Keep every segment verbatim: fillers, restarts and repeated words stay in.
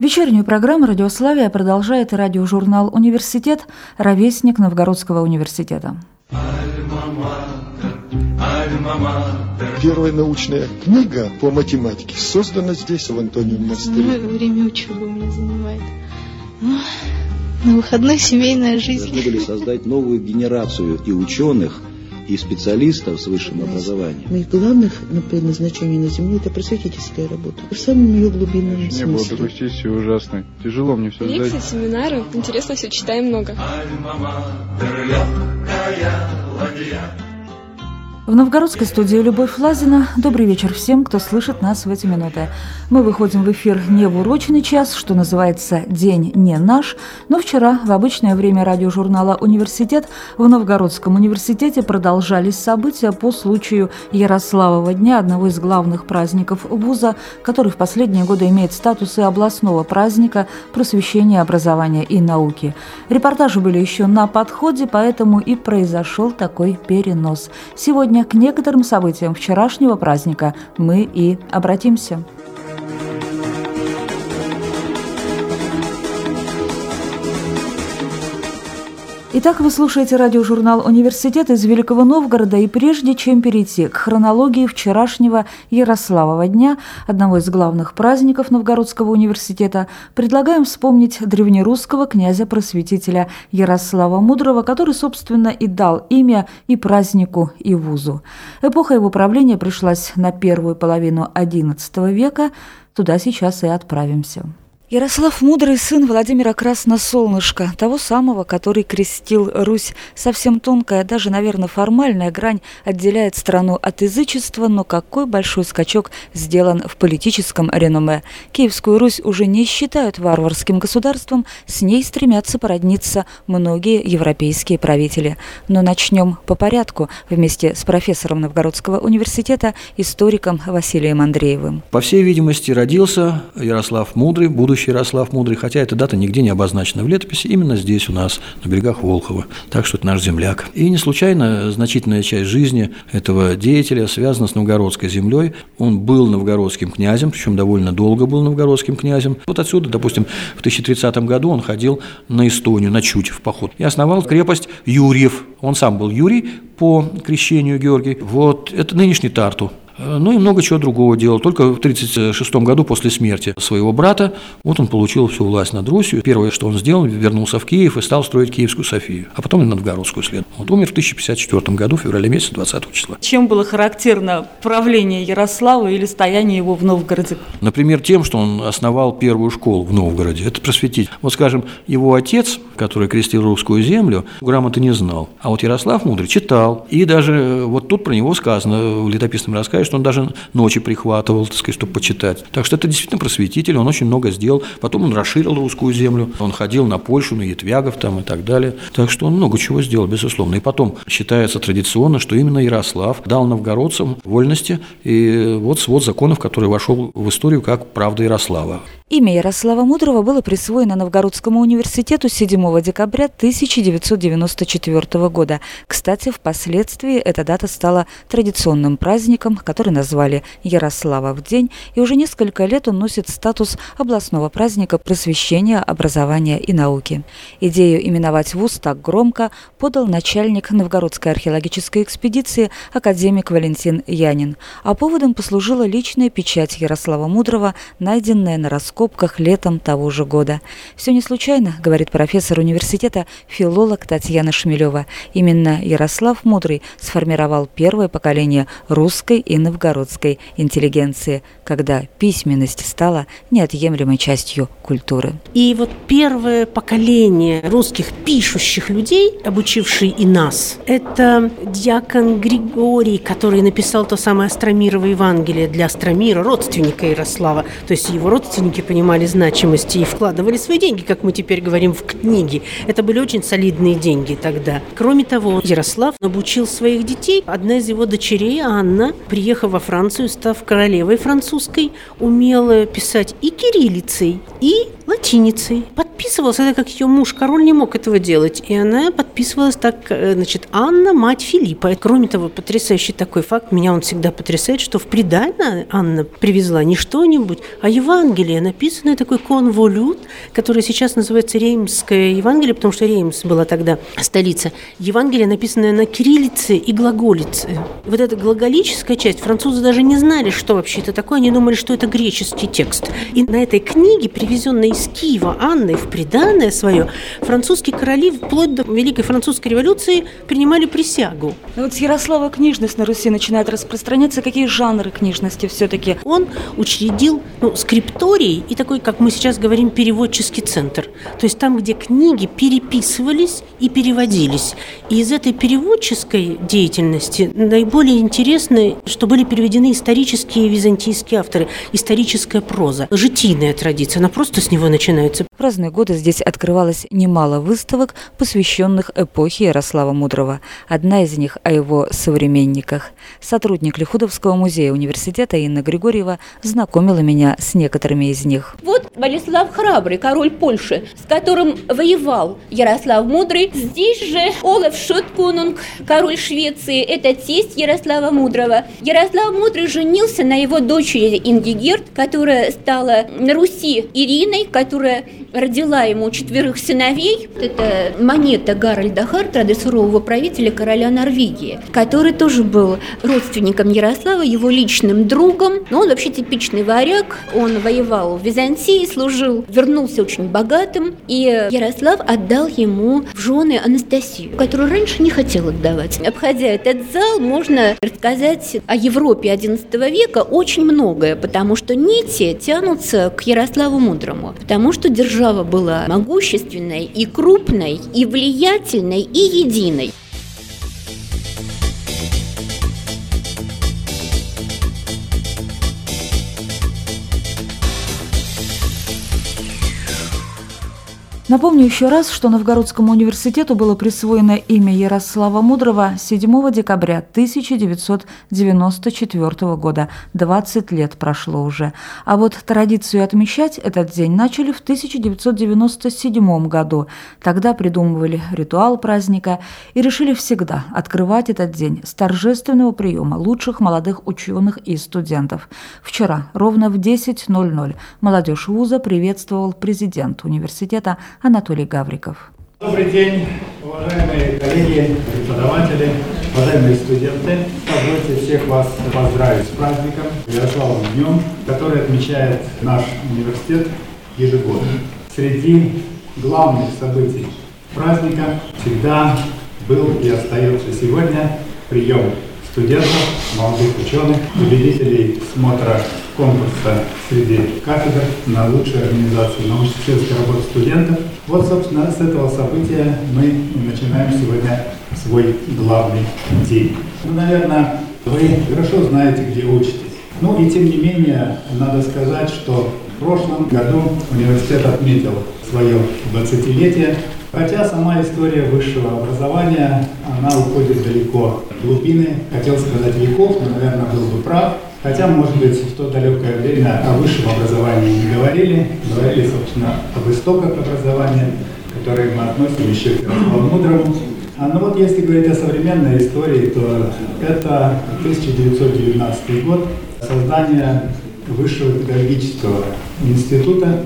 Вечернюю программу «Радиославия» продолжает радиожурнал «Университет», ровесник Новгородского университета. Первая научная книга по математике создана здесь, в Антониевом монастыре. Время учебы у меня занимает. На выходных семейная жизнь. Должны были создать новую генерацию и ученых, и специалистов с высшим образованием. Моих главных предназначений на Земле – это просветительская работа. В самом ее глубинном не смысле. Не было такой сессии ужасной. Тяжело мне все сдать. Лекции, семинары. Интересно все, читаем много. В новгородской студии Любовь Лазина. Добрый вечер всем, кто слышит нас в эти минуты. Мы выходим в эфир не в урочный час, что называется «День не наш», но вчера в обычное время радиожурнала «Университет» в Новгородском университете продолжались события по случаю Ярославова дня, одного из главных праздников вуза, который в последние годы имеет статус и областного праздника просвещения, образования и науки. Репортажи были еще на подходе, поэтому и произошел такой перенос. Сегодня к некоторым событиям вчерашнего праздника мы и обратимся. Итак, вы слушаете радиожурнал «Университет» из Великого Новгорода, и прежде чем перейти к хронологии вчерашнего Ярославова дня, одного из главных праздников Новгородского университета, предлагаем вспомнить древнерусского князя-просветителя Ярослава Мудрого, который, собственно, и дал имя и празднику, и вузу. Эпоха его правления пришлась на первую половину одиннадцатого века, туда сейчас и отправимся. Ярослав Мудрый – сын Владимира Красносолнышка, того самого, который крестил Русь. Совсем тонкая, даже, наверное, формальная грань отделяет страну от язычества, но какой большой скачок сделан в политическом реноме. Киевскую Русь уже не считают варварским государством, с ней стремятся породниться многие европейские правители. Но начнем по порядку вместе с профессором Новгородского университета, историком Василием Андреевым. По всей видимости, родился Ярослав Мудрый, будущий Ярослав Мудрый, хотя эта дата нигде не обозначена в летописи, именно здесь у нас, на берегах Волхова. Так что это наш земляк. И не случайно значительная часть жизни этого деятеля связана с новгородской землей. Он был новгородским князем, причем довольно долго был новгородским князем. Вот отсюда, допустим, в тысяча тридцатом году он ходил на Эстонию, на Чуть в поход, и основал крепость Юрьев. Он сам был Юрий по крещению Георгий. Вот это нынешний Тарту. Ну и много чего другого делал. Только в тридцать шестом году после смерти своего брата вот он получил всю власть над Русью. Первое, что он сделал, вернулся в Киев и стал строить Киевскую Софию, а потом и Новгородскую след. Вот умер в тысяча пятьдесят четвёртом году, в феврале месяце, двадцатого числа. Чем было характерно правление Ярослава или стояние его в Новгороде? Например, тем, что он основал первую школу в Новгороде. Это просветитель. Вот, скажем, его отец, который крестил русскую землю, грамоты не знал. А вот Ярослав Мудрый читал. И даже вот тут про него сказано в летописном рассказе, что он даже ночи прихватывал, так сказать, чтобы почитать. Так что это действительно просветитель, он очень много сделал. Потом он расширил русскую землю, он ходил на Польшу, на Ятвягов там и так далее. Так что он много чего сделал, безусловно. И потом считается традиционно, что именно Ярослав дал новгородцам вольности и вот свод законов, который вошел в историю как «Правда Ярослава». Имя Ярослава Мудрого было присвоено Новгородскому университету седьмого декабря тысяча девятьсот девяносто четвёртого года. Кстати, впоследствии эта дата стала традиционным праздником, который назвали Ярославов день, и уже несколько лет он носит статус областного праздника просвещения, образования и науки. Идею именовать вуз так громко подал начальник Новгородской археологической экспедиции академик Валентин Янин. А поводом послужила личная печать Ярослава Мудрого, найденная на раскопках летом того же года. Все не случайно, говорит профессор университета, филолог Татьяна Шмелева. Именно Ярослав Мудрый сформировал первое поколение русской и новгородской интеллигенции, когда письменность стала неотъемлемой частью культуры. И вот первое поколение русских пишущих людей, обучившие и нас, это дьякон Григорий, который написал то самое Остромирово Евангелие для Остромира, родственника Ярослава. То есть его родственники понимали значимость и вкладывали свои деньги, как мы теперь говорим, в книги. Это были очень солидные деньги тогда. Кроме того, Ярослав обучил своих детей. Одна из его дочерей, Анна, приехав во Францию, став королевой французской, умела писать и кириллицей, и латиницей. Подписывалась, это как ее муж, король, не мог этого делать. И она подписывалась так, значит, Анна, мать Филиппа. Кроме того, потрясающий такой факт, меня он всегда потрясает, что в приданое Анна привезла не что-нибудь, а Евангелие, написанное такой конволют, которое сейчас называется Реймское Евангелие, потому что Реймс была тогда столица. Евангелие, написанное на кириллице и глаголице. Вот эта глаголическая часть, французы даже не знали, что вообще это такое, они думали, что это греческий текст. И на этой книге, привезенной из Киева Анной в приданое свое, французские короли вплоть до Великой Французской революции принимали присягу. Но вот с Ярослава книжность на Руси начинает распространяться. Какие жанры книжности все-таки? Он учредил ну, скрипторий и такой, как мы сейчас говорим, переводческий центр. То есть там, где книги переписывались и переводились. И из этой переводческой деятельности наиболее интересно, что были переведены исторические византийские авторы, историческая проза, житийная традиция, она просто с него начинается. В разные годы здесь открывалось немало выставок, посвященных эпохе Ярослава Мудрого. Одна из них о его современниках. Сотрудник Лихудовского музея университета Инна Григорьева знакомила меня с некоторыми из них. Вот Болеслав Храбрый, король Польши, с которым воевал Ярослав Мудрый. Здесь же Олаф Шотконунг, король Швеции, это тесть Ярослава Мудрого. Ярослав Мудрый женился на его дочери Ингигерд, которая стала на Руси Ириной, которая родила ему четверых сыновей. Это монета Гарольда Хартрада, сурового правителя короля Норвегии, который тоже был родственником Ярослава, его личным другом. Но он вообще типичный варяг. Он воевал в Византии, служил, вернулся очень богатым. И Ярослав отдал ему в жены Анастасию, которую раньше не хотел отдавать. Обходя этот зал, можно рассказать о Европе одиннадцатого века очень многое, потому что нити тянутся к Ярославу Мудрому, потому что держава была могущественной и крупной, и влиятельной, и единой. Напомню еще раз, что Новгородскому университету было присвоено имя Ярослава Мудрого седьмого декабря тысяча девятьсот девяносто четвёртого года. двадцать лет прошло уже. А вот традицию отмечать этот день начали в тысяча девятьсот девяносто седьмом году. Тогда придумывали ритуал праздника и решили всегда открывать этот день с торжественного приема лучших молодых ученых и студентов. Вчера ровно в десять ноль ноль молодежь вуза приветствовал президент университета Анатолий Гавриков. Добрый день, уважаемые коллеги, преподаватели, уважаемые студенты. Позвольте всех вас поздравить с праздником, Ярославом днем, который отмечает наш университет ежегодно. Среди главных событий праздника всегда был и остается сегодня прием студентов, молодых ученых, победителей смотра конкурса среди кафедр на лучшую организацию научно-исследовательской работы студентов. Вот, собственно, с этого события мы начинаем сегодня свой главный день. Ну, наверное, вы хорошо знаете, где учитесь. Ну и тем не менее, надо сказать, что в прошлом году университет отметил свое двадцатилетие. Хотя сама история высшего образования, она уходит далеко в глубины, хотел сказать веков, но, наверное, был бы прав. Хотя, может быть, в то далекое время о высшем образовании не говорили, говорили, собственно, об истоках образования, которые мы относим еще к Ярославу Мудрому. А ну вот если говорить о современной истории, то это тысяча девятьсот девятнадцатый год, создание Высшего педагогического института,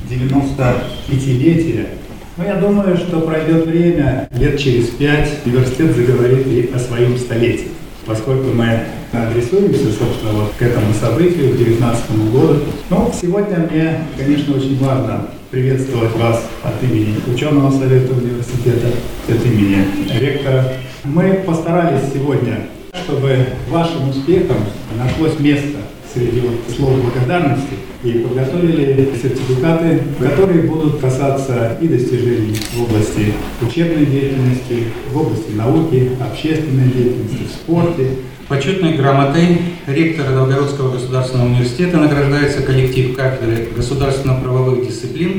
девяностопятилетие. Но я думаю, что пройдет время, лет через пять университет заговорит и о своем столетии. Поскольку мы адресуемся, собственно, вот к этому событию, к девятнадцатому году. Но сегодня мне, конечно, очень важно приветствовать вас от имени ученого совета университета, от имени ректора. Мы постарались сегодня, чтобы вашим успехам нашлось место среди слов благодарности, и подготовили сертификаты, которые будут касаться и достижений в области учебной деятельности, в области науки, общественной деятельности, в спорте. Почетной грамотой ректора Новгородского государственного университета награждается коллектив кафедры государственно-правовых дисциплин.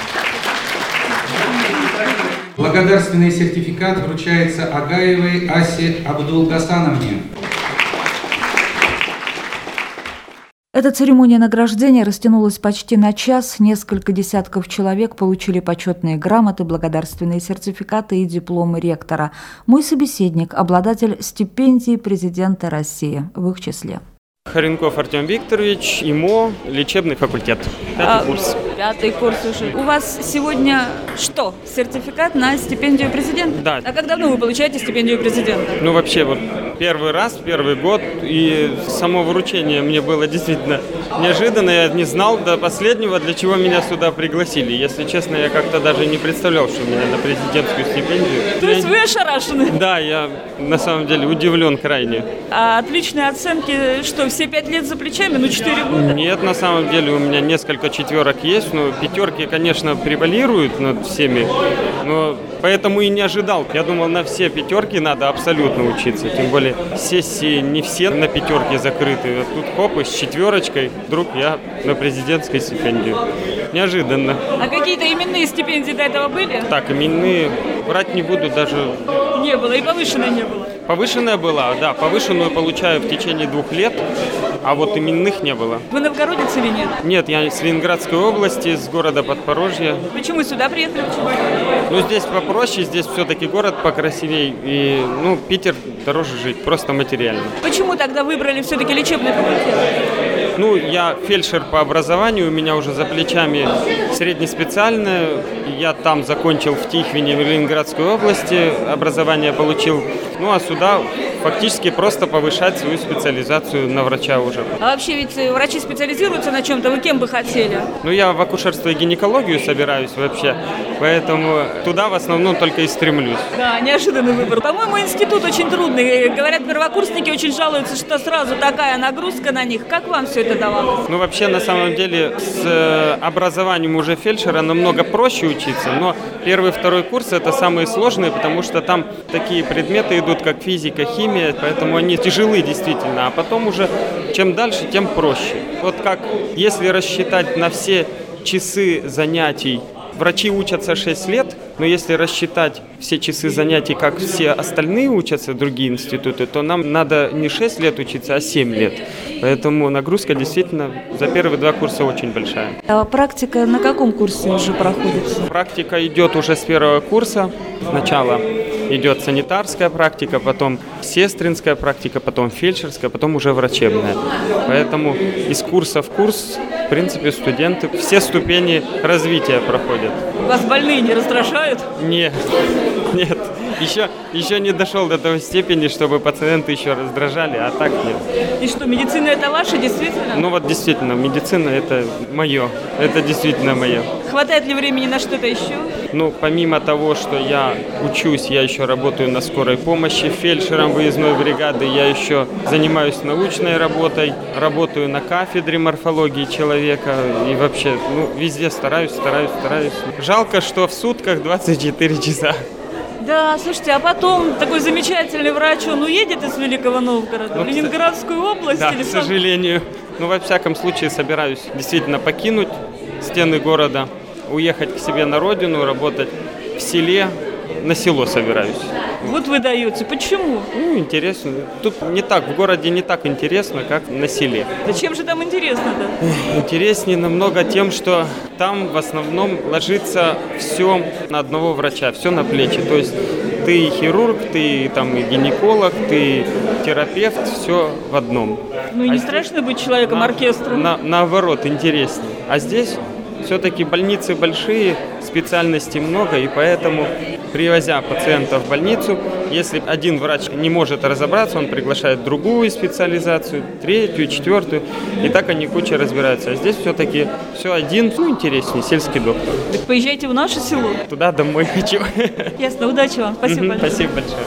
Благодарственный сертификат вручается Агаевой Асе Абдулгасановне. Эта церемония награждения растянулась почти на час. Несколько десятков человек получили почетные грамоты, благодарственные сертификаты и дипломы ректора. Мой собеседник – обладатель стипендии президента России в их числе. Хоренков Артем Викторович, ИМО, лечебный факультет. Пятый а, курс. Пятый курс уже. У вас сегодня что? Сертификат на стипендию президента? Да. А как давно вы получаете стипендию президента? Ну, вообще, вот первый раз, первый год. И само вручение мне было действительно неожиданно. Я не знал до последнего, для чего меня сюда пригласили. Если честно, я как-то даже не представлял, что меня на президентскую стипендию. То есть вы ошарашены? Да, я на самом деле удивлен крайне. А отличные оценки, что, все пять лет за плечами, ну четыре года? Нет, на самом деле у меня несколько четверок есть, но пятерки, конечно, превалируют над всеми, но поэтому и не ожидал. Я думал, на все пятерки надо абсолютно учиться, тем более сессии не все на пятерке закрыты. А тут хоп, и с четверочкой вдруг я на президентской стипендии. Неожиданно. А какие-то именные стипендии до этого были? Так, именные, врать не буду, даже... Не было, и повышенной не было? Повышенная была, да, повышенную получаю в течение двух лет, а вот именных не было. Вы новгородец или нет? Нет, я с Ленинградской области, с города Подпорожья. Почему сюда приехали? Ну, здесь попроще, здесь все-таки город покрасивей, и, ну, Питер дороже жить, просто материально. Почему тогда выбрали все-таки лечебный факультет? Ну, я фельдшер по образованию, у меня уже за плечами среднеспециальное. Я там закончил в Тихвине, в Ленинградской области, образование получил. Ну, а сюда фактически просто повышать свою специализацию на врача уже. А вообще ведь врачи специализируются на чем-то, вы кем бы хотели? Ну, я в акушерство и гинекологию собираюсь вообще, поэтому туда в основном только и стремлюсь. Да, неожиданный выбор. По-моему, институт очень трудный. Говорят, первокурсники очень жалуются, что сразу такая нагрузка на них. Как вам все это давалось? Ну, вообще, на самом деле, с образованием уже фельдшера намного проще учиться, но первый, второй курс – это самые сложные, потому что там такие предметы идут, как физика, химия, поэтому они тяжелы действительно, а потом уже чем дальше, тем проще. Вот как, если рассчитать на все часы занятий, врачи учатся шесть лет, но если рассчитать все часы занятий, как все остальные учатся, другие институты, то нам надо не шесть лет учиться, а семь лет. Поэтому нагрузка действительно за первые два курса очень большая. А практика на каком курсе уже проходит? Практика идет уже с первого курса. Сначала идет санитарская практика, потом сестринская практика, потом фельдшерская, потом уже врачебная. Поэтому из курса в курс, в принципе, студенты все ступени развития проходят. Вас больные не раздражают? Нет, нет. Еще, еще не дошел до той степени, чтобы пациенты еще раздражали, а так нет. И что, медицина это ваша, действительно? Ну вот действительно, медицина это мое, это действительно мое. Хватает ли времени на что-то еще? Ну, помимо того, что я учусь, я еще работаю на скорой помощи, фельдшером выездной бригады, я еще занимаюсь научной работой, работаю на кафедре морфологии человека и вообще, ну, везде стараюсь, стараюсь, стараюсь. Жалко, что в сутках двадцать четыре часа. Да, слушайте, а потом такой замечательный врач, он уедет из Великого Новгорода, ну, в Ленинградскую область? Да, или к сожалению. Ну, во всяком случае, собираюсь действительно покинуть стены города, уехать к себе на родину, работать в селе, на село собираюсь. Вот вы даете. Почему? Ну, интересно. Тут не так, в городе не так интересно, как на селе. Да чем же там интересно-то? Интереснее намного тем, что там в основном ложится все на одного врача, все на плечи. То есть ты и хирург, ты там и гинеколог, ты терапевт, все в одном. Ну и не а страшно здесь быть человеком-оркестром? На, наоборот, интереснее. А здесь все-таки больницы большие, специальностей много, и поэтому, привозя пациента в больницу, если один врач не может разобраться, он приглашает другую специализацию, третью, четвертую, и так они куча разбираются. А здесь все-таки все один, ну, интереснее, сельский доктор. Так поезжайте в наше село. Туда домой хочу. Ясно, удачи вам, спасибо большое. Спасибо большое.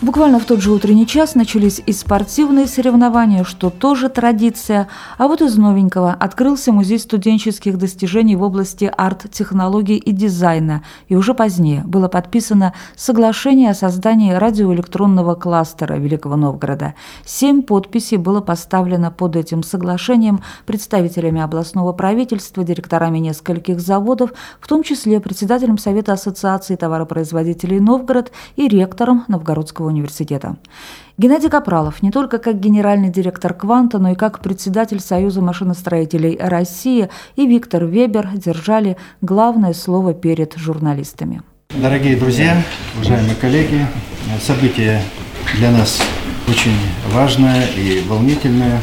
Буквально в тот же утренний час начались и спортивные соревнования, что тоже традиция. А вот из новенького открылся музей студенческих достижений в области арт-технологий и дизайна. И уже позднее было подписано соглашение о создании радиоэлектронного кластера Великого Новгорода. Семь подписей было поставлено под этим соглашением представителями областного правительства, директорами нескольких заводов, в том числе председателем Совета ассоциации товаропроизводителей «Новгород» и ректором Новгородского университета. Геннадий Капралов не только как генеральный директор «Кванта», но и как председатель Союза машиностроителей России и Виктор Вебер держали главное слово перед журналистами. Дорогие друзья, уважаемые коллеги, событие для нас очень важное и волнительное.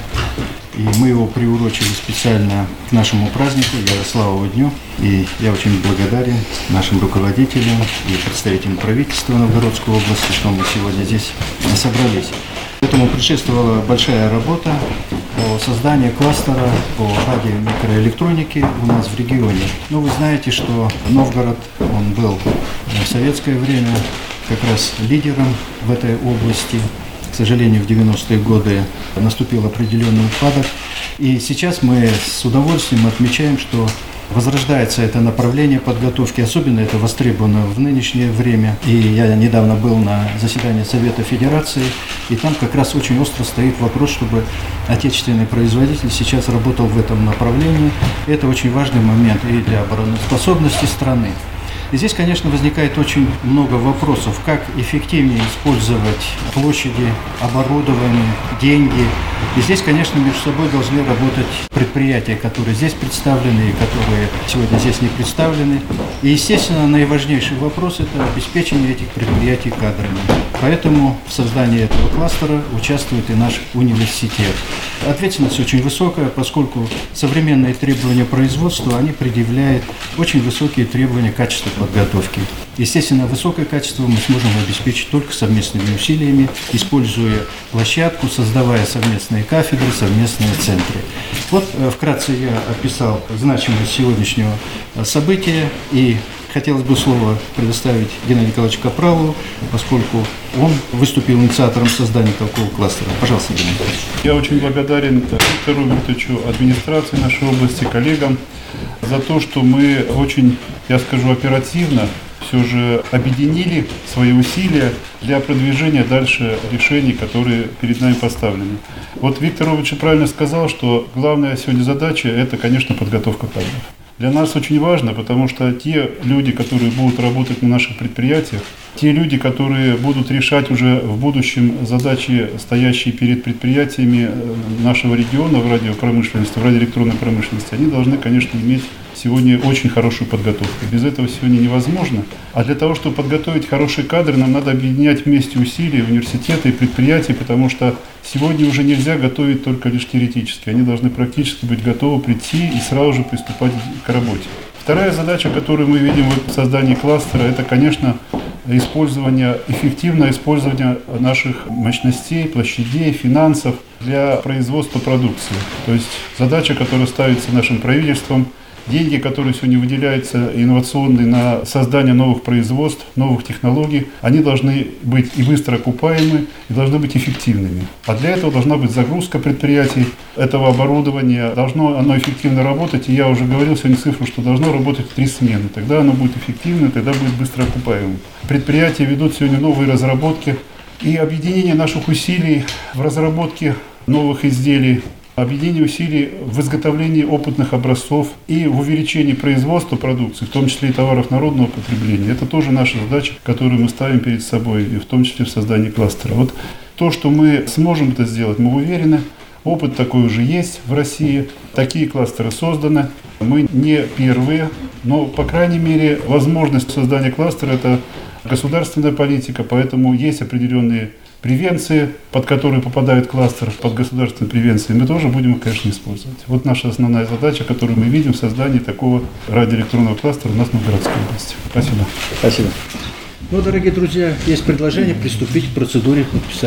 И мы его приурочили специально к нашему празднику, Ярославову дню. И я очень благодарен нашим руководителям и представителям правительства Новгородской области, что мы сегодня здесь собрались. Этому предшествовала большая работа по созданию кластера по радио- и микроэлектронике у нас в регионе. Ну, вы знаете, что Новгород, он был в советское время как раз лидером в этой области. К сожалению, в девяностые годы наступил определенный упадок. И сейчас мы с удовольствием отмечаем, что возрождается это направление подготовки. Особенно это востребовано в нынешнее время. И я недавно был на заседании Совета Федерации, и там как раз очень остро стоит вопрос, чтобы отечественный производитель сейчас работал в этом направлении. Это очень важный момент и для обороноспособности страны. И здесь, конечно, возникает очень много вопросов, как эффективнее использовать площади, оборудование, деньги. И здесь, конечно, между собой должны работать предприятия, которые здесь представлены и которые сегодня здесь не представлены. И, естественно, наиважнейший вопрос – это обеспечение этих предприятий кадрами. Поэтому в создании этого кластера участвует и наш университет. Ответственность очень высокая, поскольку современные требования производства, они предъявляют очень высокие требования качества подготовки. Естественно, высокое качество мы сможем обеспечить только совместными усилиями, используя площадку, создавая совместные кафедры, совместные центры. Вот вкратце я описал значимость сегодняшнего события, и хотелось бы слово предоставить Геннадию Николаевичу Капралову, поскольку он выступил инициатором создания такого кластера. Пожалуйста, Геннадий Николаевич. Я очень благодарен Виктору Викторовичу, администрации нашей области, коллегам за то, что мы очень, я скажу, оперативно все же объединили свои усилия для продвижения дальше решений, которые перед нами поставлены. Вот Виктор Иванович правильно сказал, что главная сегодня задача – это, конечно, подготовка кадров. Для нас очень важно, потому что те люди, которые будут работать на наших предприятиях, те люди, которые будут решать уже в будущем задачи, стоящие перед предприятиями нашего региона в радиопромышленности, в радиоэлектронной промышленности, они должны, конечно, иметь сегодня очень хорошую подготовку. Без этого сегодня невозможно. А для того, чтобы подготовить хорошие кадры, нам надо объединять вместе усилия университета и предприятий, потому что сегодня уже нельзя готовить только лишь теоретически. Они должны практически быть готовы прийти и сразу же приступать к работе. Вторая задача, которую мы видим в создании кластера, это, конечно, использование, эффективное использование наших мощностей, площадей, финансов для производства продукции. То есть задача, которая ставится нашим правительством, деньги, которые сегодня выделяются инновационные на создание новых производств, новых технологий, они должны быть и быстро окупаемы, и должны быть эффективными. А для этого должна быть загрузка предприятий этого оборудования, должно оно эффективно работать, и я уже говорил сегодня цифру, что должно работать в три смены. Тогда оно будет эффективно, тогда будет быстро окупаемым. Предприятия ведут сегодня новые разработки, и объединение наших усилий в разработке новых изделий, объединение усилий в изготовлении опытных образцов и в увеличении производства продукции, в том числе и товаров народного потребления. Это тоже наша задача, которую мы ставим перед собой, и в том числе в создании кластера. Вот то, что мы сможем это сделать, мы уверены. Опыт такой уже есть в России. Такие кластеры созданы. Мы не первые, но, по крайней мере, возможность создания кластера – это государственная политика, поэтому есть определенные превенции, под которые попадает кластер, под государственной превенцией, мы тоже будем их, конечно, использовать. Вот наша основная задача, которую мы видим в создании такого радиоэлектронного кластера у нас в Новгородской области. Спасибо. Спасибо. Ну, дорогие друзья, есть предложение приступить к процедуре подписания.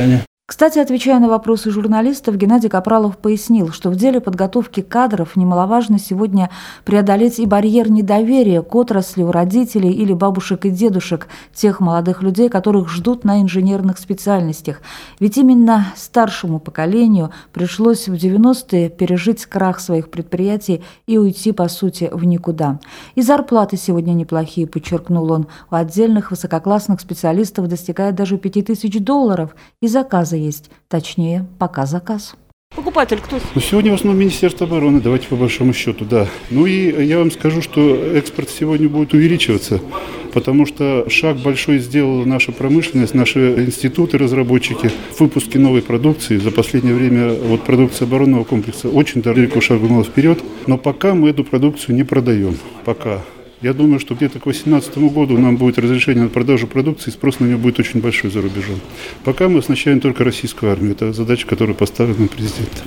Кстати, отвечая на вопросы журналистов, Геннадий Капралов пояснил, что в деле подготовки кадров немаловажно сегодня преодолеть и барьер недоверия к отрасли у родителей или бабушек и дедушек, тех молодых людей, которых ждут на инженерных специальностях. Ведь именно старшему поколению пришлось в девяностые пережить крах своих предприятий и уйти, по сути, в никуда. И зарплаты сегодня неплохие, подчеркнул он. У отдельных высококлассных специалистов достигает даже пяти тысяч долларов, и заказы есть, точнее, пока заказ. Покупатель кто? Ну, сегодня в основном Министерство обороны, давайте по большому счету, да. Ну и я вам скажу, что экспорт сегодня будет увеличиваться, потому что шаг большой сделала наша промышленность, наши институты, разработчики в выпуске новой продукции. За последнее время вот продукция оборонного комплекса очень далеко шагнула вперед, но пока мы эту продукцию не продаем, пока. Я думаю, что где-то к две тысячи восемнадцатому году нам будет разрешение на продажу продукции, спрос на нее будет очень большой за рубежом. Пока мы оснащаем только российскую армию. Это задача, которая поставлена президентом.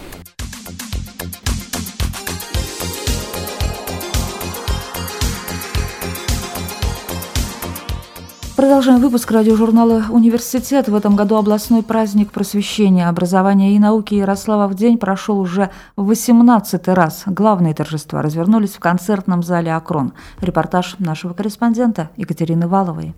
Продолжаем выпуск радиожурнала «Университет». В этом году областной праздник просвещения, образования и науки Ярослава в день прошел уже в восемнадцатый раз. Главные торжества развернулись в концертном зале «Акрон». Репортаж нашего корреспондента Екатерины Валовой.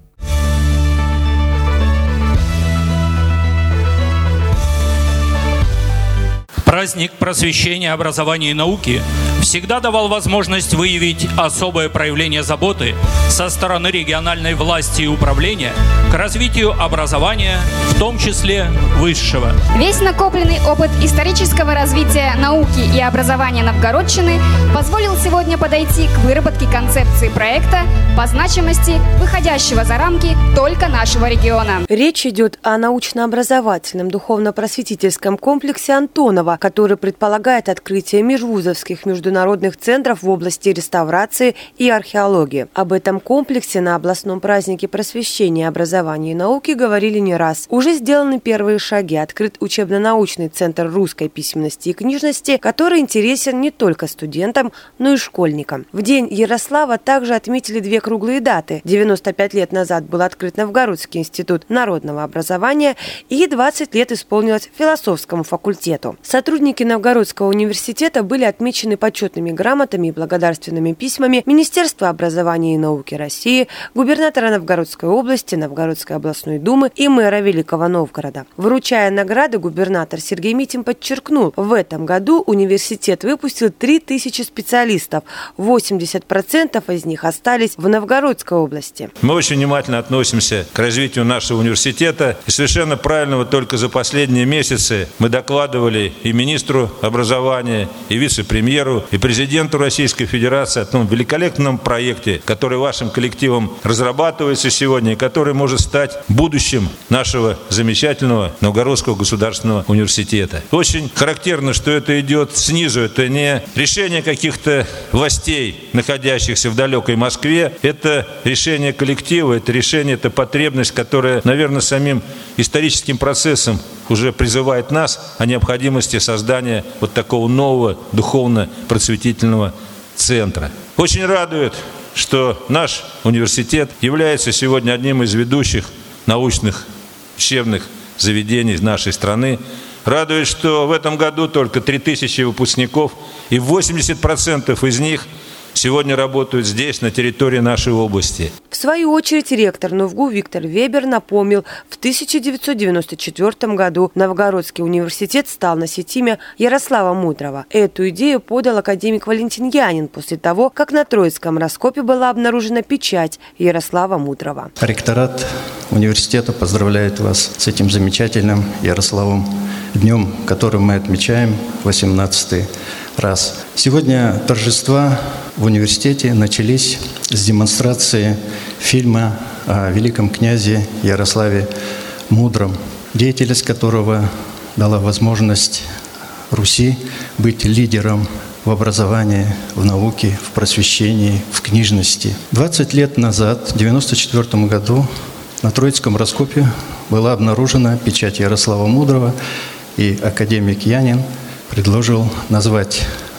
Праздник просвещения, образования и науки всегда давал возможность выявить особое проявление заботы со стороны региональной власти и управления к развитию образования, в том числе высшего. Весь накопленный опыт исторического развития науки и образования Новгородчины позволил сегодня подойти к выработке концепции проекта по значимости, выходящего за рамки только нашего региона. Речь идет о научно-образовательном духовно-просветительском комплексе Антонова, который предполагает открытие межвузовских международных центров в области реставрации и археологии. Об этом комплексе на областном празднике просвещения, образования и науки говорили не раз. Уже сделаны первые шаги. Открыт учебно-научный центр русской письменности и книжности, который интересен не только студентам, но и школьникам. В день Ярослава также отметили две круглые даты. девяносто пять лет назад был открыт Новгородский институт народного образования и двадцать лет исполнилось философскому факультету. Сотрудники Новгородского университета были отмечены почетными грамотами и благодарственными письмами Министерства образования и науки России, губернатора Новгородской области, Новгородской областной думы и мэра Великого Новгорода. Вручая награды, губернатор Сергей Митин подчеркнул, в этом году университет выпустил три тысячи специалистов, восемьдесят процентов из них остались в Новгородской области. Мы очень внимательно относимся к развитию нашего университета, и совершенно правильно, вот только за последние месяцы мы докладывали и министру образования, и вице-премьеру, и президенту Российской Федерации о том великолепном проекте, который вашим коллективом разрабатывается сегодня, и который может стать будущим нашего замечательного Новгородского государственного университета. Очень характерно, что это идет снизу, это не решение каких-то властей, находящихся в далекой Москве, это решение коллектива, это решение, это потребность, которая, наверное, самим историческим процессом уже призывает нас о необходимости создания вот такого нового духовно-просветительного центра. Очень радует, что наш университет является сегодня одним из ведущих научных учебных заведений нашей страны. Радует, что в этом году только три тысячи выпускников, и восемьдесят процентов из них сегодня работают здесь, на территории нашей области. В свою очередь ректор НОВГУ Виктор Вебер напомнил, в тысяча девятьсот девяносто четвёртом году Новгородский университет стал носить имя Ярослава Мудрого. Эту идею подал академик Валентин Янин после того, как на Троицком раскопе была обнаружена печать Ярослава Мудрого. Ректорат университета поздравляет вас с этим замечательным Ярославом днем, который мы отмечаем восемнадцатый раз. Сегодня торжества в университете начались с демонстрации фильма о великом князе Ярославе Мудром, деятельность которого дала возможность Руси быть лидером в образовании, в науке, в просвещении, в книжности. двадцать лет назад, в девяносто четвёртом году, на Троицком раскопе была обнаружена печать Ярослава Мудрого, и академик Янин предложил назвать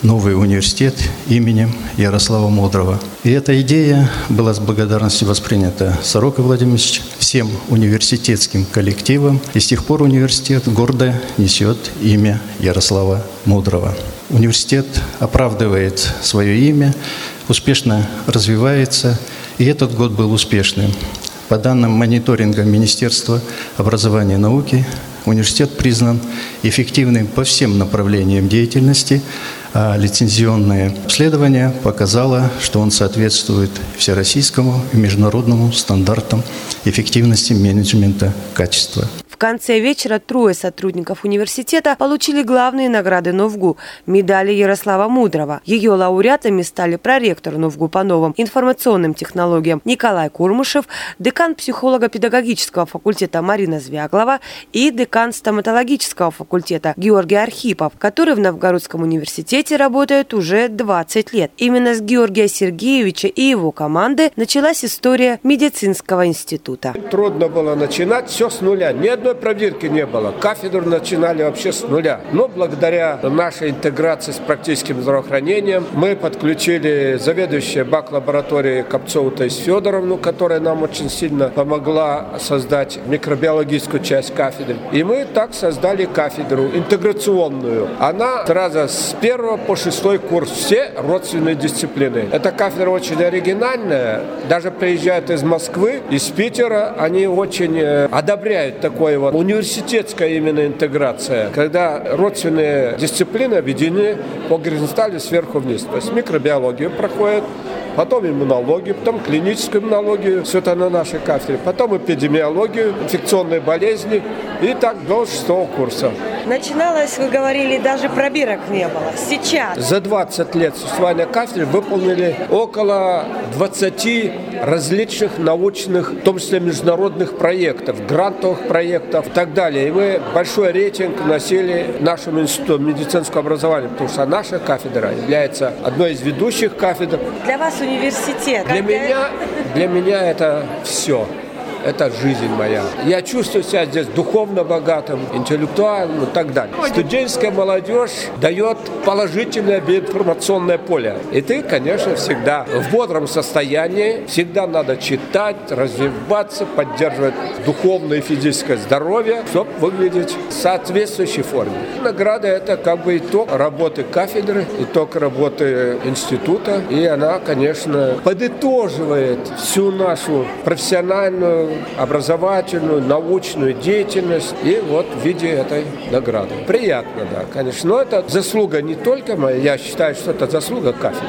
новый университет именем Ярослава Мудрого. И эта идея была с благодарностью воспринята Сорокой Владимиром Ильичем, всем университетским коллективам. И с тех пор университет гордо несет имя Ярослава Мудрого. Университет оправдывает свое имя, успешно развивается, и этот год был успешным. По данным мониторинга Министерства образования и науки, университет признан эффективным по всем направлениям деятельности, а лицензионное обследование показало, что он соответствует всероссийскому и международному стандартам эффективности менеджмента качества. В конце вечера трое сотрудников университета получили главные награды НОВГУ – медали Ярослава Мудрого. Ее лауреатами стали проректор НОВГУ по новым информационным технологиям Николай Курмышев, декан психолого-педагогического факультета Марина Звяглова и декан стоматологического факультета Георгий Архипов, который в Новгородском университете работает уже двадцать лет. Именно с Георгия Сергеевича и его команды началась история медицинского института. Трудно было начинать все с нуля. Ни одной проверки не было. Кафедру начинали вообще с нуля. Но благодаря нашей интеграции с практическим здравоохранением мы подключили заведующую бак-лабораторией Копцову Таисию Федоровну, которая нам очень сильно помогла создать микробиологическую часть кафедры. И мы так создали кафедру интеграционную. Она сразу с первого по шестой курс, все родственные дисциплины. Эта кафедра очень оригинальная. Даже приезжают из Москвы, из Питера, они очень одобряют такое вот университетская именно интеграция, когда родственные дисциплины объединены по горизонтали сверху вниз. То есть микробиологию проходит, потом иммунологию, потом клиническую иммунологию, все это на нашей кафедре, потом эпидемиологию, инфекционные болезни и так до шестого курса. Начиналось, вы говорили, даже пробирок не было. Сейчас. За двадцать лет существования кафедры выполнили около двадцати различных научных, в том числе международных проектов, грантовых проектов и так далее. И мы большой рейтинг носили нашему институту медицинского образования, потому что наша кафедра является одной из ведущих кафедр. Для вас университет. Для меня, для меня это все. Это жизнь моя. Я чувствую себя здесь духовно богатым, интеллектуальным и так далее. Студенческая молодежь дает положительное биоинформационное поле. И ты, конечно, всегда в бодром состоянии. Всегда надо читать, развиваться, поддерживать духовное и физическое здоровье, чтобы выглядеть в соответствующей форме. Награда – это как бы итог работы кафедры, итог работы института. И она, конечно, подытоживает всю нашу профессиональную, образовательную, научную деятельность и вот в виде этой награды. Приятно, да, конечно. Но это заслуга не только моя, я считаю, что это заслуга кафедры.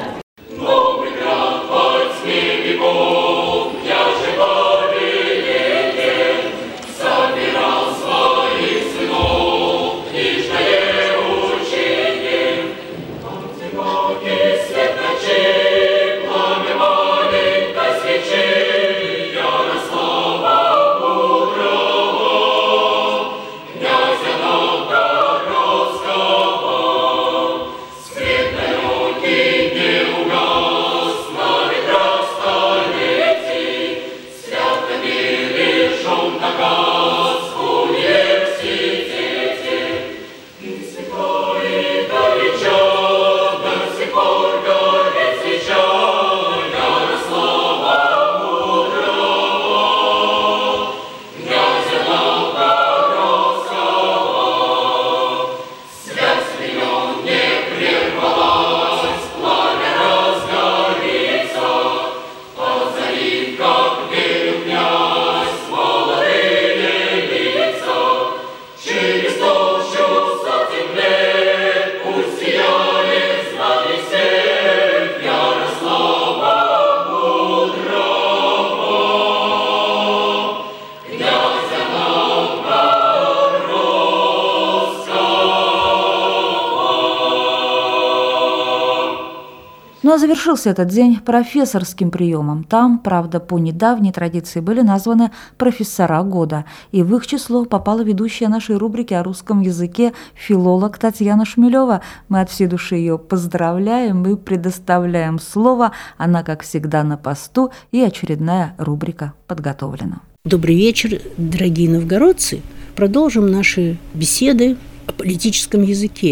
Ну а завершился этот день профессорским приемом. Там, правда, по недавней традиции были названы профессора года. И в их число попала ведущая нашей рубрики о русском языке филолог Татьяна Шмелева. Мы от всей души ее поздравляем и предоставляем слово. Она, как всегда, на посту, и очередная рубрика подготовлена. Добрый вечер, дорогие новгородцы. Продолжим наши беседы о политическом языке,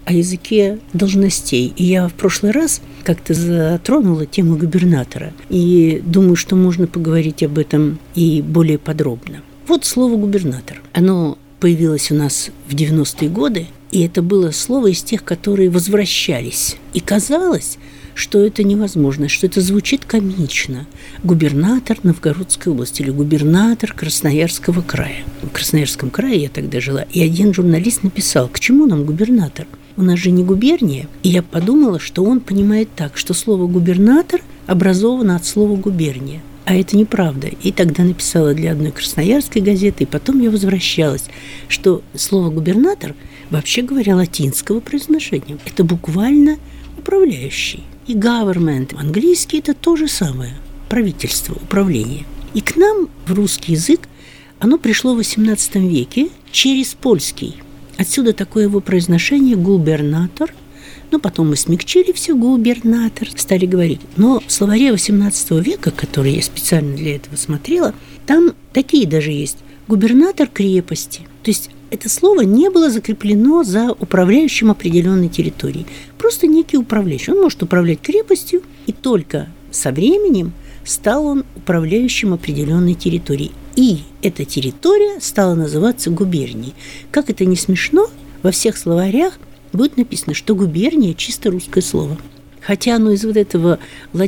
о языке должностей. И я в прошлый раз как-то затронула тему губернатора. И думаю, что можно поговорить об этом и более подробно. Вот слово «губернатор». Оно появилось у нас в девяностые годы, и это было слово из тех, которые возвращались. И казалось, что это невозможно, что это звучит комично. Губернатор Новгородской области или губернатор Красноярского края. В Красноярском крае я тогда жила, и один журналист написал: к чему нам губернатор? У нас же не губерния. И я подумала, что он понимает так, что слово «губернатор» образовано от слова «губерния». А это неправда. И тогда написала для одной красноярской газеты, и потом я возвращалась, что слово «губернатор» вообще говоря латинского произношения. Это буквально управляющий. И government английский – это то же самое. Правительство, управление. И к нам в русский язык оно пришло в восемнадцатом веке через польский. Отсюда такое его произношение «губернатор». Но потом мы смягчили все «губернатор», стали говорить. Но в словаре восемнадцатого века, который я специально для этого смотрела, там такие даже есть: губернатор крепости. То есть это слово не было закреплено за управляющим определенной территорией. Просто некий управляющий. Он может управлять крепостью, и только со временем стал он управляющим определенной территорией. И эта территория стала называться губернией. Как это не смешно, во всех словарях будет написано, что губерния – чисто русское слово. Хотя оно из вот этого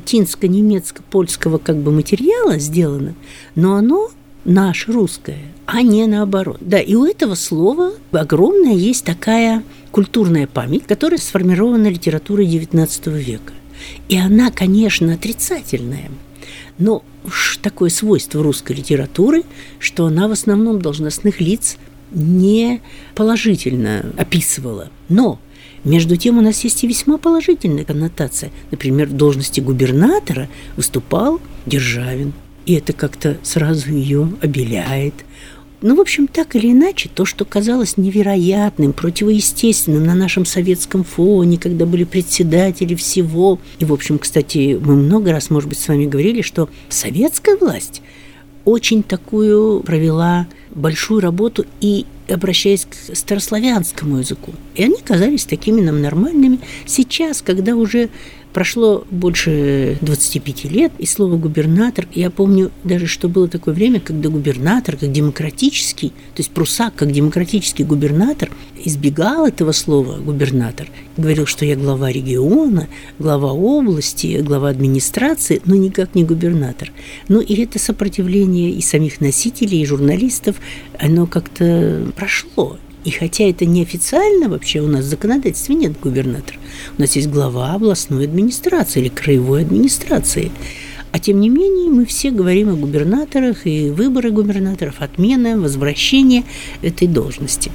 латинско-немецко-польского как бы материала сделано, но оно наше русское, а не наоборот. Да, и у этого слова огромная есть такая культурная память, которая сформирована литературой девятнадцатого века. И она, конечно, отрицательная, но уж такое свойство русской литературы, что она в основном должностных лиц не положительно описывала. Но между тем у нас есть и весьма положительная коннотация. Например, в должности губернатора выступал Державин. И это как-то сразу ее обеляет. Ну, в общем, так или иначе, то, что казалось невероятным, противоестественным на нашем советском фоне, когда были председатели всего. И, в общем, кстати, мы много раз, может быть, с вами говорили, что советская власть очень такую провела большую работу и обращаясь к старославянскому языку. И они казались такими нам нормальными. Сейчас, когда уже прошло больше двадцати пяти лет, и слово «губернатор», я помню даже, что было такое время, когда губернатор, как демократический, то есть прусак, как демократический губернатор, избегал этого слова «губернатор», говорил, что я глава региона, глава области, глава администрации, но никак не губернатор. Ну и это сопротивление и самих носителей, и журналистов, оно как-то прошло. И хотя это неофициально вообще, у нас в законодательстве нет губернатора. У нас есть глава областной администрации или краевой администрации. А тем не менее мы все говорим о губернаторах, и выборы губернаторов, отмена, возвращение этой должности.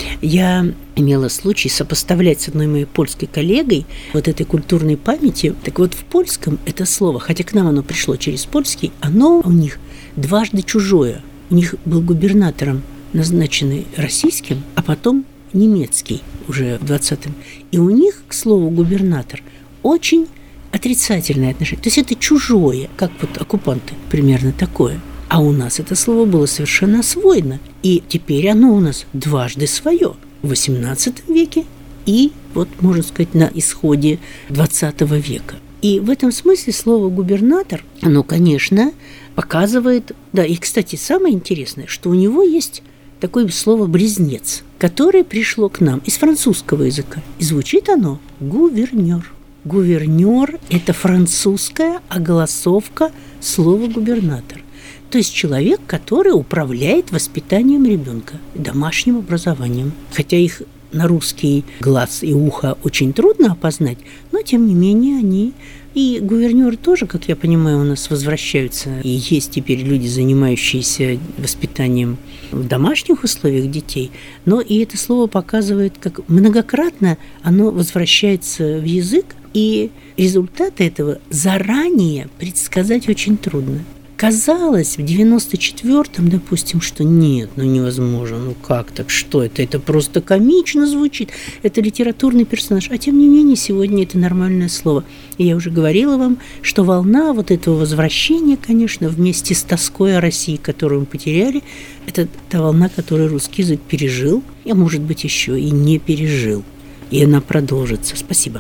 Я имела случай сопоставлять с одной моей польской коллегой вот этой культурной памяти. Так вот, в польском это слово, хотя к нам оно пришло через польский, оно у них дважды чужое. У них был губернатором назначенный российским, а потом немецкий уже в двадцатом. И у них к слову «губернатор» очень отрицательное отношение. То есть это чужое, как вот оккупанты, примерно такое. А у нас это слово было совершенно освоено. И теперь оно у нас дважды свое. В восемнадцатом веке и, вот можно сказать, на исходе двадцатого века. И в этом смысле слово «губернатор», оно, конечно, показывает... Да, и, кстати, самое интересное, что у него есть такое слово «близнец», которое пришло к нам из французского языка. И звучит оно «гувернер». Гувернер – это французская огласовка слова «губернатор». То есть человек, который управляет воспитанием ребенка, домашним образованием. Хотя их на русский глаз и ухо очень трудно опознать, но, тем не менее, они... И гувернеры тоже, как я понимаю, у нас возвращаются. И есть теперь люди, занимающиеся воспитанием в домашних условиях детей. Но и это слово показывает, как многократно оно возвращается в язык, и результаты этого заранее предсказать очень трудно. Казалось в девяносто четвёртом, допустим, что нет, ну невозможно, ну как так, что это? Это просто комично звучит, это литературный персонаж. А тем не менее, сегодня это нормальное слово. И я уже говорила вам, что волна вот этого возвращения, конечно, вместе с тоской о России, которую мы потеряли, это та волна, которую русский язык пережил, а может быть еще и не пережил. и она продолжится. Спасибо.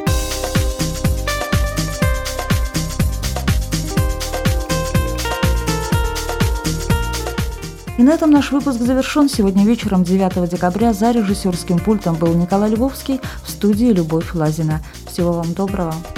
И на этом наш выпуск завершен. Сегодня вечером, девятого декабря, за режиссерским пультом был Николай Львовский, в студии Любовь Лазина. Всего вам доброго.